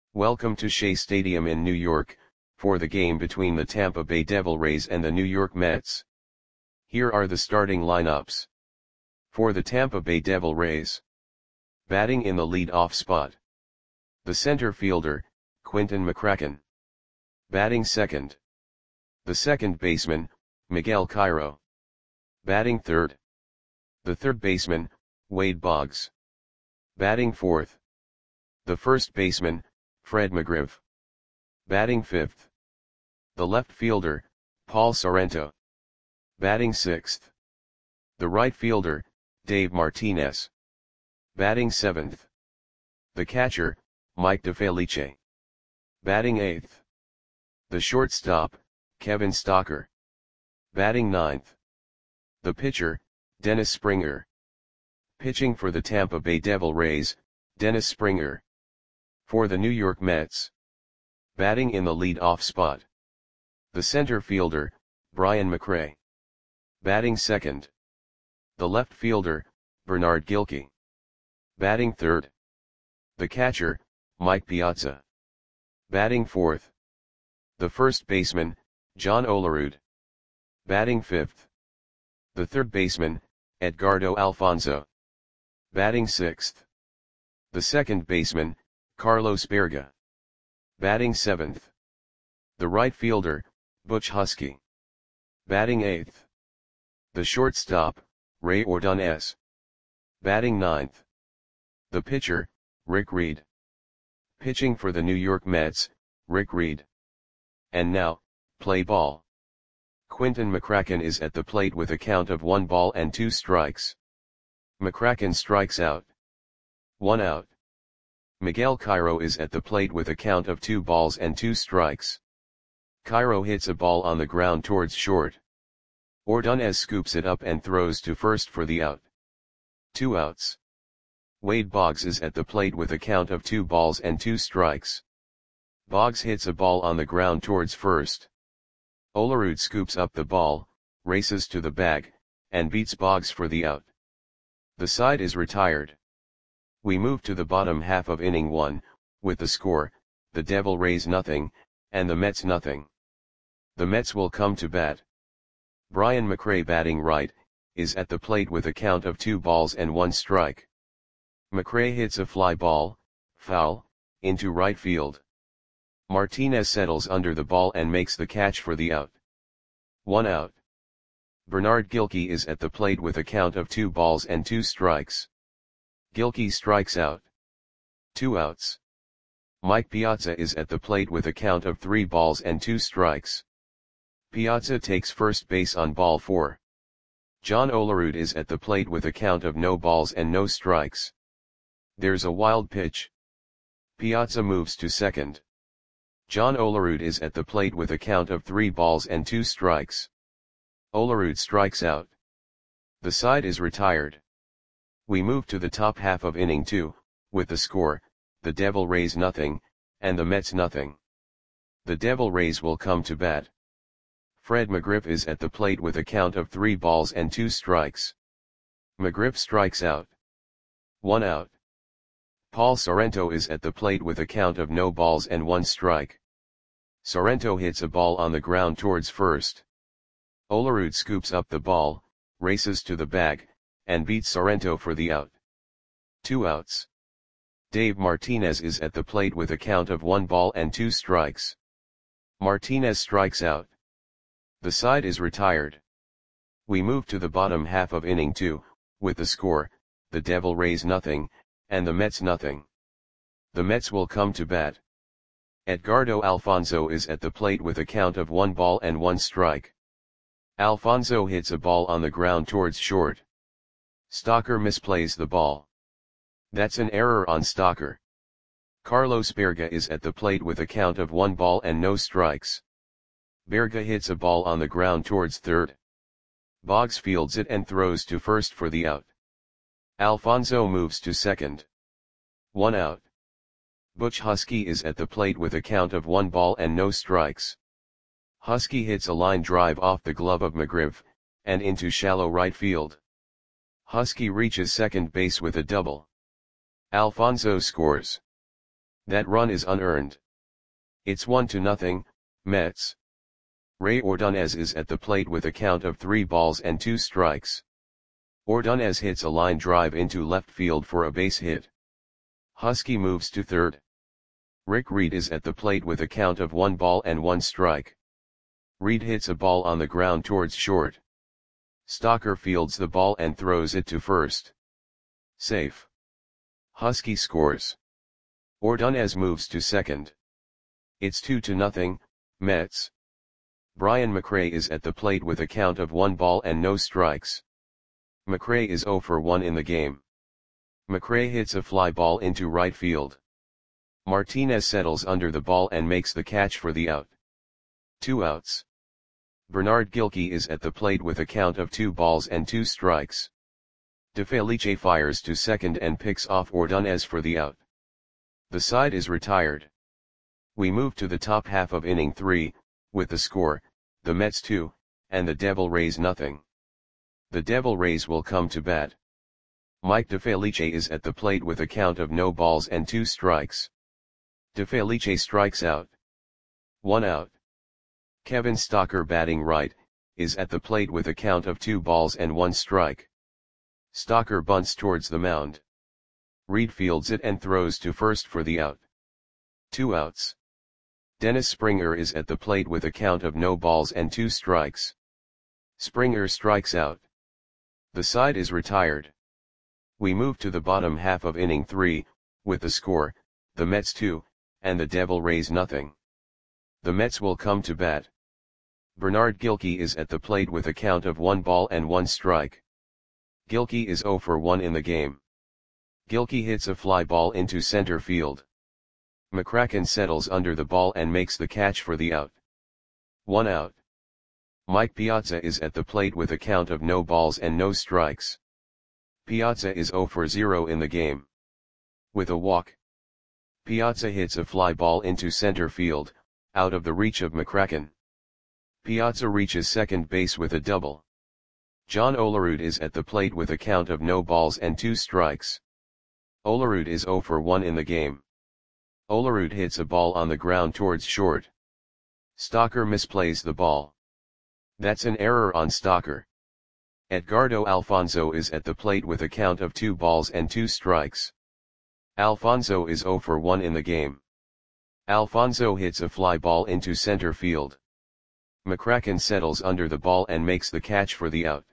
Welcome to Shea Stadium in New York, for the game between the Tampa Bay Devil Rays and the New York Mets. Here are the starting lineups. For the Tampa Bay Devil Rays. Batting in the lead-off spot. The center fielder, Quinton McCracken. Batting second. The second baseman, Miguel Cairo. Batting third. The third baseman, Wade Boggs. Batting fourth. The first baseman, Fred McGriff. Batting fifth. The left fielder, Paul Sorrento. Batting sixth. The right fielder, Dave Martinez. Batting seventh. The catcher, Mike DeFelice. Batting eighth. The shortstop, Kevin Stocker. Batting ninth. The pitcher, Dennis Springer. Pitching for the Tampa Bay Devil Rays, Dennis Springer. For the New York Mets. Batting in the lead-off spot. The center fielder, Brian McRae. Batting second. The left fielder, Bernard Gilkey. Batting third. The catcher, Mike Piazza. Batting fourth. The first baseman, John Olerud. Batting fifth. The third baseman, Edgardo Alfonzo. Batting sixth. The second baseman, Carlos Berga. Batting seventh. The right fielder, Butch Husky. Batting eighth. The shortstop, Ray Ordonez. Batting ninth. The pitcher, Rick Reed. Pitching for the New York Mets, Rick Reed. And now, play ball. Quinton McCracken is at the plate with a count of 1 ball and 2 strikes. McCracken strikes out. 1 out. Miguel Cairo is at the plate with a count of 2 balls and 2 strikes. Cairo hits a ball on the ground towards short. Ordonez scoops it up and throws to first for the out. 2 outs. Wade Boggs is at the plate with a count of 2 balls and 2 strikes. Boggs hits a ball on the ground towards first. Olerud scoops up the ball, races to the bag, and beats Boggs for the out. The side is retired. We move to the bottom half of inning 1, with the score, the Devil Rays nothing, and the Mets nothing. The Mets will come to bat. Brian McRae batting right, is at the plate with a count of 2 balls and 1 strike. McRae hits a fly ball, foul, into right field. Martinez settles under the ball and makes the catch for the out. 1 out. Bernard Gilkey is at the plate with a count of 2 balls and 2 strikes. Gilkey strikes out. 2 outs. Mike Piazza is at the plate with a count of 3 balls and 2 strikes. Piazza takes first base on ball 4. John Olerud is at the plate with a count of no balls and no strikes. There's a wild pitch. Piazza moves to second. John Olerud is at the plate with a count of 3 balls and 2 strikes. Olerud strikes out. The side is retired. We move to the top half of inning 2, with the score, the Devil Rays nothing, and the Mets nothing. The Devil Rays will come to bat. Fred McGriff is at the plate with a count of 3 balls and 2 strikes. McGriff strikes out. 1 out. Paul Sorrento is at the plate with a count of no balls and 1 strike. Sorrento hits a ball on the ground towards first. Olerud scoops up the ball, races to the bag, and beats Sorrento for the out. 2 outs. Dave Martinez is at the plate with a count of 1 ball and 2 strikes. Martinez strikes out. The side is retired. We move to the bottom half of inning 2, with the score, the Devil Rays nothing, and the Mets nothing. The Mets will come to bat. Edgardo Alfonzo is at the plate with a count of 1 ball and 1 strike. Alfonzo hits a ball on the ground towards short. Stocker misplays the ball. That's an error on Stocker. Carlos Berga is at the plate with a count of 1 ball and no strikes. Berga hits a ball on the ground towards third. Boggs fields it and throws to first for the out. Alfonzo moves to second. 1 out. Butch Husky is at the plate with a count of 1 ball and no strikes. Husky hits a line drive off the glove of McGriff, and into shallow right field. Husky reaches second base with a double. Alfonzo scores. That run is unearned. It's 1-0, Mets. Ray Ordonez is at the plate with a count of 3 balls and 2 strikes. Ordonez hits a line drive into left field for a base hit. Husky moves to third. Rick Reed is at the plate with a count of 1 ball and 1 strike. Reed hits a ball on the ground towards short. Stocker fields the ball and throws it to first. Safe. Husky scores. Ordonez moves to second. It's 2-0, Mets. Brian McRae is at the plate with a count of 1 ball and no strikes. McRae is 0 for 1 in the game. McRae hits a fly ball into right field. Martinez settles under the ball and makes the catch for the out. 2 outs. Bernard Gilkey is at the plate with a count of 2 balls and 2 strikes. DeFelice fires to second and picks off Ordonez for the out. The side is retired. We move to the top half of inning 3, with the score, the Mets 2, and the Devil Rays nothing. The Devil Rays will come to bat. Mike DeFelice is at the plate with a count of no balls and 2 strikes. DeFelice strikes out. 1 out. Kevin Stocker, batting right, is at the plate with a count of 2 balls and 1 strike. Stocker bunts towards the mound. Reed fields it and throws to first for the out. 2 outs. Dennis Springer is at the plate with a count of no balls and 2 strikes. Springer strikes out. The side is retired. We move to the bottom half of inning 3, with the score, the Mets 2, and the Devil Rays nothing. The Mets will come to bat. Bernard Gilkey is at the plate with a count of 1 ball and 1 strike. Gilkey is 0 for 1 in the game. Gilkey hits a fly ball into center field. McCracken settles under the ball and makes the catch for the out. 1 out. Mike Piazza is at the plate with a count of no balls and no strikes. Piazza is 0 for 0 in the game. With a walk. Piazza hits a fly ball into center field, out of the reach of McCracken. Piazza reaches second base with a double. John Olerud is at the plate with a count of no balls and 2 strikes. Olerud is 0 for 1 in the game. Olerud hits a ball on the ground towards short. Stocker misplays the ball. That's an error on Stocker. Edgardo Alfonzo is at the plate with a count of 2 balls and 2 strikes. Alfonzo is 0 for 1 in the game. Alfonzo hits a fly ball into center field. McCracken settles under the ball and makes the catch for the out.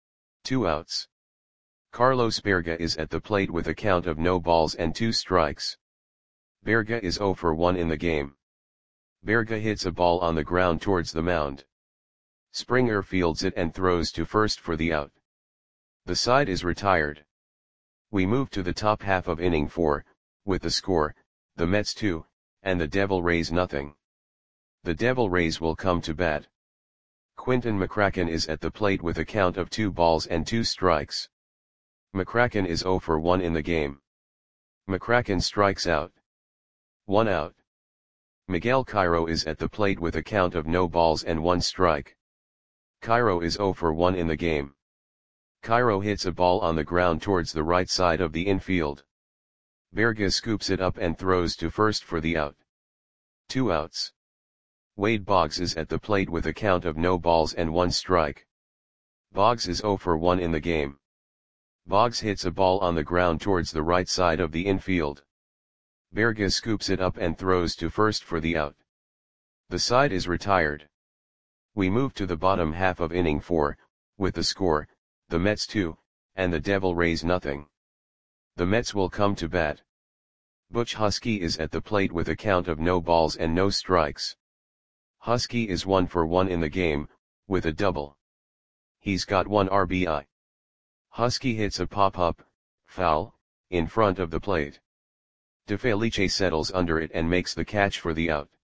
2 outs. Carlos Berga is at the plate with a count of no balls and 2 strikes. Berga is 0 for 1 in the game. Berga hits a ball on the ground towards the mound. Springer fields it and throws to first for the out. The side is retired. We move to the top half of inning 4, with the score, the Mets 2, and the Devil Rays nothing. The Devil Rays will come to bat. Quinton McCracken is at the plate with a count of 2 balls and 2 strikes. McCracken is 0 for 1 in the game. McCracken strikes out. 1 out. Miguel Cairo is at the plate with a count of no balls and 1 strike. Cairo is 0 for 1 in the game. Cairo hits a ball on the ground towards the right side of the infield. Berga scoops it up and throws to first for the out. 2 outs. Wade Boggs is at the plate with a count of no balls and 1 strike. Boggs is 0 for 1 in the game. Boggs hits a ball on the ground towards the right side of the infield. Berga scoops it up and throws to first for the out. The side is retired. We move to the bottom half of inning 4, with the score, the Mets 2, and the Devil Rays nothing. The Mets will come to bat. Butch Husky is at the plate with a count of no balls and no strikes. Husky is 1 for 1 in the game, with a double. He's got 1 RBI. Husky hits a pop-up, foul, in front of the plate. DeFelice settles under it and makes the catch for the out.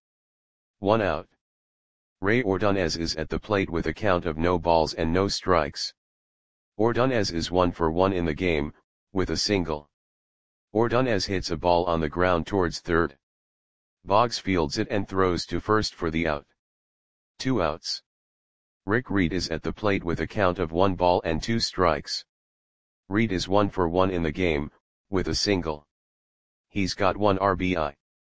1 out. Ray Ordonez is at the plate with a count of no balls and no strikes. Ordonez is 1 for 1 in the game, with a single. Ordonez hits a ball on the ground towards third. Boggs fields it and throws to first for the out. 2 outs. Rick Reed is at the plate with a count of 1 ball and 2 strikes. Reed is 1 for 1 in the game, with a single. He's got 1 RBI.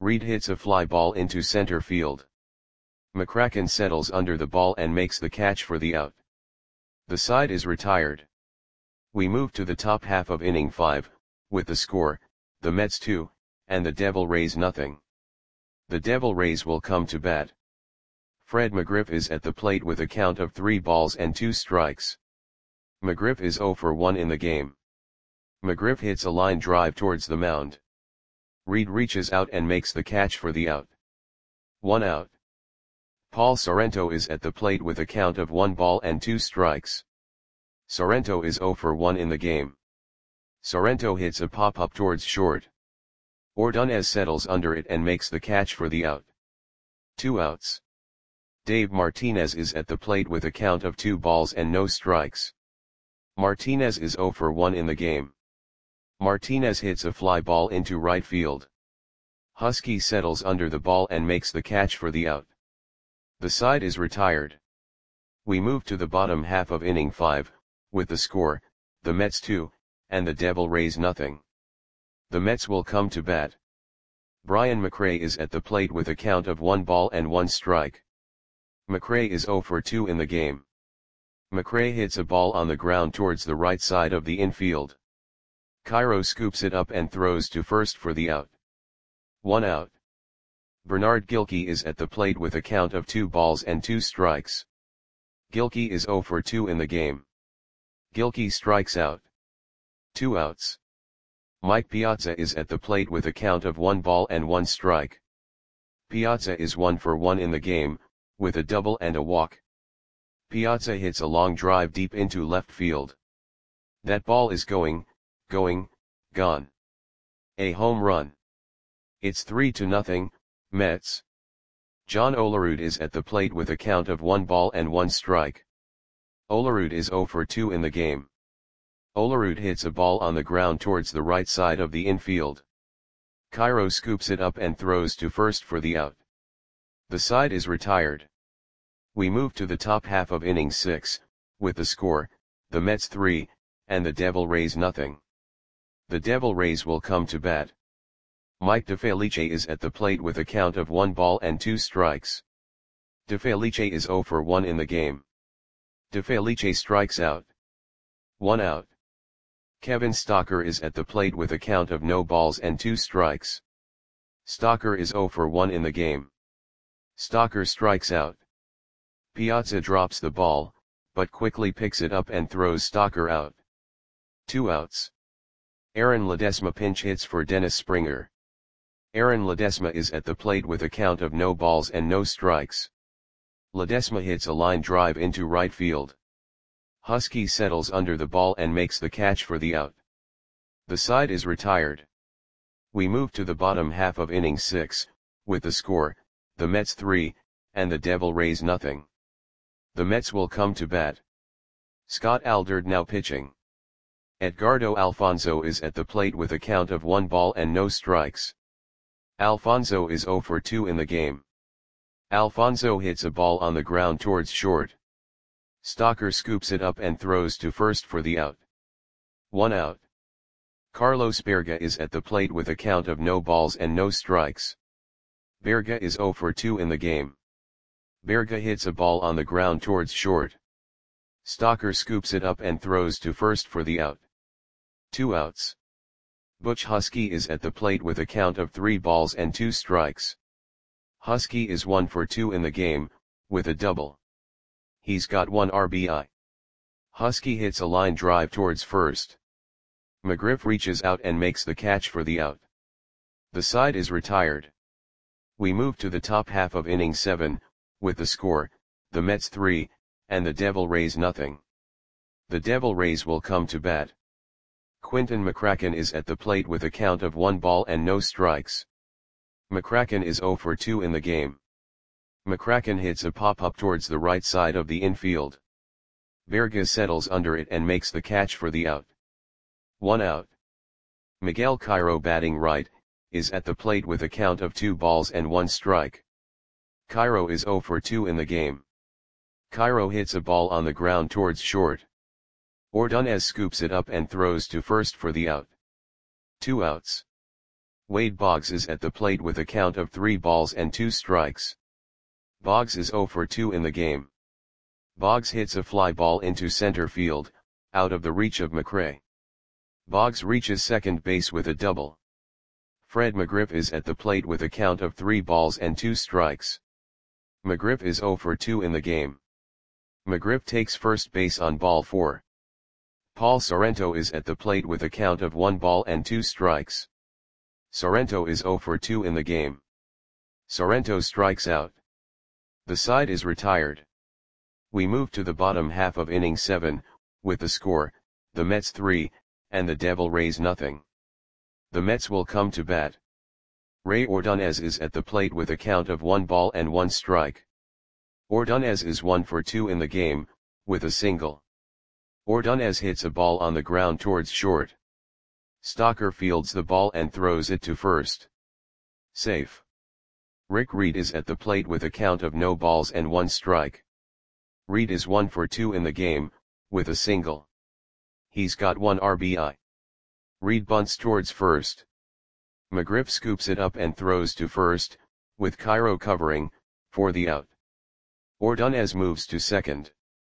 Reed hits a fly ball into center field. McCracken settles under the ball and makes the catch for the out. The side is retired. We move to the top half of inning 5, with the score, the Mets 2, and the Devil Rays nothing. The Devil Rays will come to bat. Fred McGriff is at the plate with a count of 3 balls and 2 strikes. McGriff is 0 for 1 in the game. McGriff hits a line drive towards the mound. Reed reaches out and makes the catch for the out. 1 out. Paul Sorrento is at the plate with a count of 1 ball and 2 strikes. Sorrento is 0 for 1 in the game. Sorrento hits a pop-up towards short. Ordonez settles under it and makes the catch for the out. 2 outs. Dave Martinez is at the plate with a count of 2 balls and no strikes. Martinez is 0 for 1 in the game. Martinez hits a fly ball into right field. Husky settles under the ball and makes the catch for the out. The side is retired. We move to the bottom half of inning 5, with the score, the Mets 2, and the Devil Rays nothing. The Mets will come to bat. Brian McRae is at the plate with a count of 1 ball and 1 strike. McRae is 0 for 2 in the game. McRae hits a ball on the ground towards the right side of the infield. Cairo scoops it up and throws to first for the out. 1 out. Bernard Gilkey is at the plate with a count of 2 balls and 2 strikes. Gilkey is 0 for 2 in the game. Gilkey strikes out. 2 outs. Mike Piazza is at the plate with a count of 1 ball and 1 strike. Piazza is 1 for 1 in the game, with a double and a walk. Piazza hits a long drive deep into left field. That ball is going, gone. A home run. It's 3-0, Mets. John Olerud is at the plate with a count of 1 ball and 1 strike. Olerud is 0 for 2 in the game. Olerud hits a ball on the ground towards the right side of the infield. Cairo scoops it up and throws to first for the out. The side is retired. We move to the top half of inning 6, with the score, the Mets 3, and the Devil Rays nothing. The Devil Rays will come to bat. Mike DeFelice is at the plate with a count of 1 ball and 2 strikes. DeFelice is 0 for 1 in the game. DeFelice strikes out. 1 out. Kevin Stocker is at the plate with a count of no balls and 2 strikes. Stocker is 0 for 1 in the game. Stocker strikes out. Piazza drops the ball, but quickly picks it up and throws Stocker out. 2 outs. Aaron Ledesma pinch hits for Dennis Springer. Aaron Ledesma is at the plate with a count of no balls and no strikes. Ledesma hits a line drive into right field. Husky settles under the ball and makes the catch for the out. The side is retired. We move to the bottom half of inning 6, with the score, the Mets 3, and the Devil Rays nothing. The Mets will come to bat. Scott Aldred now pitching. Edgardo Alfonzo is at the plate with a count of 1 ball and no strikes. Alfonzo is 0 for 2 in the game. Alfonzo hits a ball on the ground towards short. Stocker scoops it up and throws to first for the out. 1 out. Carlos Berga is at the plate with a count of no balls and no strikes. Berga is 0 for 2 in the game. Berga hits a ball on the ground towards short. Stocker scoops it up and throws to first for the out. 2 outs. Butch Husky is at the plate with a count of 3 balls and 2 strikes. Husky is 1 for 2 in the game, with a double. He's got 1 RBI. Husky hits a line drive towards first. McGriff reaches out and makes the catch for the out. The side is retired. We move to the top half of inning 7, with the score, the Mets 3, and the Devil Rays nothing. The Devil Rays will come to bat. Quinton McCracken is at the plate with a count of 1 ball and no strikes. McCracken is 0 for 2 in the game. McCracken hits a pop-up towards the right side of the infield. Berga settles under it and makes the catch for the out. 1 out. Miguel Cairo batting right, is at the plate with a count of 2 balls and 1 strike. Cairo is 0 for 2 in the game. Cairo hits a ball on the ground towards short. Ordonez scoops it up and throws to first for the out. 2 outs. Wade Boggs is at the plate with a count of 3 balls and 2 strikes. Boggs is 0 for 2 in the game. Boggs hits a fly ball into center field, out of the reach of McRae. Boggs reaches second base with a double. Fred McGriff is at the plate with a count of 3 balls and 2 strikes. McGriff is 0 for 2 in the game. McGriff takes first base on ball 4. Paul Sorrento is at the plate with a count of 1 ball and 2 strikes. Sorrento is 0 for 2 in the game. Sorrento strikes out. The side is retired. We move to the bottom half of inning 7, with the score, the Mets 3, and the Devil Rays nothing. The Mets will come to bat. Ray Ordonez is at the plate with a count of 1 ball and 1 strike. Ordonez is 1 for 2 in the game, with a single. Ordonez hits a ball on the ground towards short. Stocker fields the ball and throws it to first. Safe. Rick Reed is at the plate with a count of no balls and 1 strike. Reed is 1 for 2 in the game, with a single. He's got 1 RBI. Reed bunts towards first. McGriff scoops it up and throws to first, with Cairo covering, for the out. Ordonez moves to second.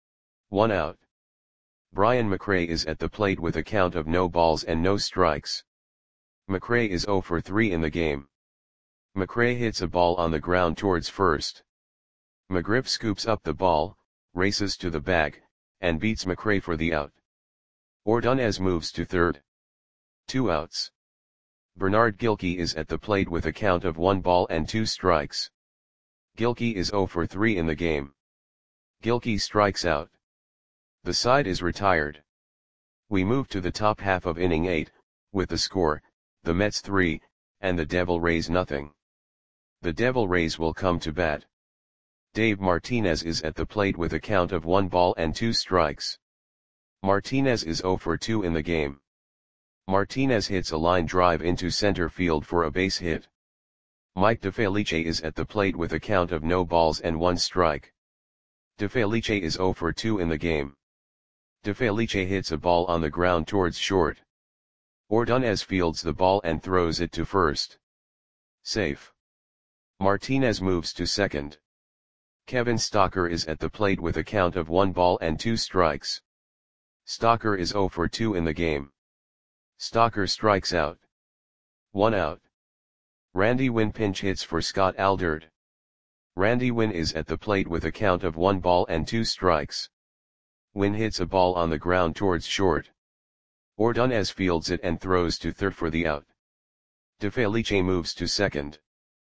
1 out. Brian McRae is at the plate with a count of no balls and no strikes. McRae is 0 for 3 in the game. McRae hits a ball on the ground towards first. McGriff scoops up the ball, races to the bag, and beats McRae for the out. Ordonez moves to third. 2 outs. Bernard Gilkey is at the plate with a count of 1 ball and 2 strikes. Gilkey is 0 for 3 in the game. Gilkey strikes out. The side is retired. We move to the top half of inning 8, with the score, the Mets 3, and the Devil Rays nothing. The Devil Rays will come to bat. Dave Martinez is at the plate with a count of 1 ball and 2 strikes. Martinez is 0 for 2 in the game. Martinez hits a line drive into center field for a base hit. Mike DeFelice is at the plate with a count of no balls and 1 strike. DeFelice is 0 for 2 in the game. DeFelice hits a ball on the ground towards short. Ordonez fields the ball and throws it to first. Safe. Martinez moves to second. Kevin Stocker is at the plate with a count of 1 ball and 2 strikes. Stocker is 0 for 2 in the game. Stocker strikes out. 1 out. Randy Winn pinch hits for Scott Alderd. Randy Winn is at the plate with a count of 1 ball and 2 strikes. Winn hits a ball on the ground towards short. Ordonez fields it and throws to third for the out. DeFelice moves to second.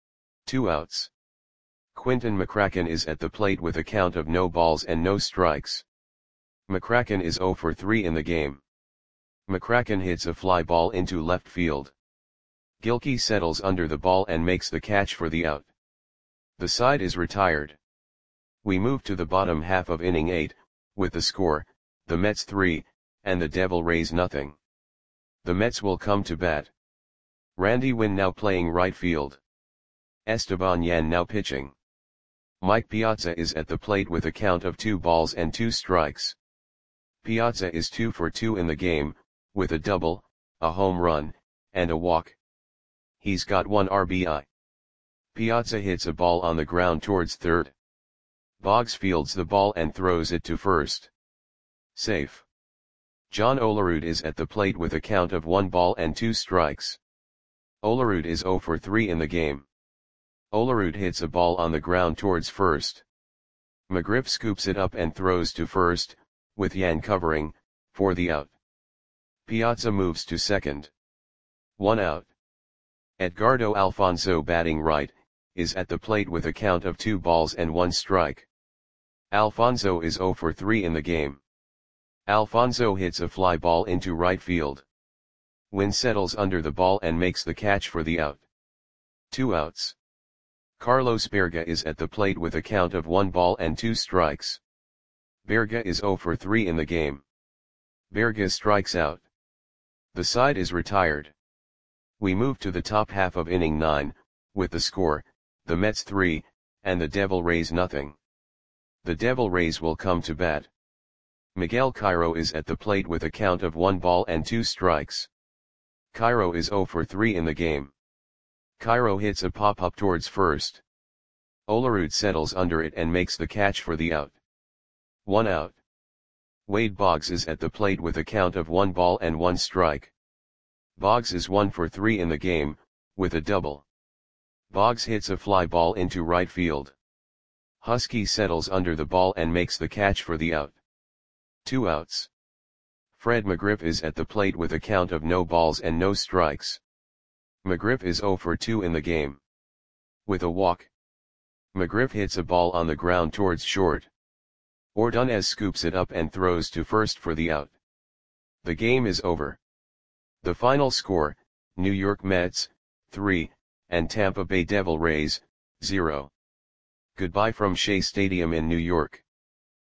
2 outs. Quinton McCracken is at the plate with a count of no balls and no strikes. McCracken is 0 for 3 in the game. McCracken hits a fly ball into left field. Gilkey settles under the ball and makes the catch for the out. The side is retired. We move to the bottom half of inning 8, with the score, the Mets 3, and the Devil Rays nothing. The Mets will come to bat. Randy Winn now playing right field. Esteban Yan now pitching. Mike Piazza is at the plate with a count of 2 balls and 2 strikes. Piazza is 2 for 2 in the game, with a double, a home run, and a walk. He's got 1 RBI. Piazza hits a ball on the ground towards third. Boggs fields the ball and throws it to first. Safe. John Olerud is at the plate with a count of 1 ball and 2 strikes. Olerud is 0 for 3 in the game. Olerud hits a ball on the ground towards first. McGriff scoops it up and throws to first, with Yan covering, for the out. Piazza moves to second. 1 out. Edgardo Alfonso batting right, is at the plate with a count of 2 balls and 1 strike. Alfonso is 0 for 3 in the game. Alfonso hits a fly ball into right field. Winn settles under the ball and makes the catch for the out. 2 outs. Carlos Berga is at the plate with a count of 1 ball and 2 strikes. Berga is 0 for 3 in the game. Berga strikes out. The side is retired. We move to the top half of inning 9, with the score, the Mets 3, and the Devil Rays nothing. The Devil Rays will come to bat. Miguel Cairo is at the plate with a count of 1 ball and 2 strikes. Cairo is 0 for 3 in the game. Cairo hits a pop-up towards first. Olerud settles under it and makes the catch for the out. 1 out. Wade Boggs is at the plate with a count of 1 ball and 1 strike. Boggs is 1 for 3 in the game, with a double. Boggs hits a fly ball into right field. Husky settles under the ball and makes the catch for the out. 2 outs. Fred McGriff is at the plate with a count of no balls and no strikes. McGriff is 0 for 2 in the game. With a walk. McGriff hits a ball on the ground towards short. Ordonez scoops it up and throws to first for the out. The game is over. The final score, New York Mets, 3, and Tampa Bay Devil Rays, 0. Goodbye from Shea Stadium in New York.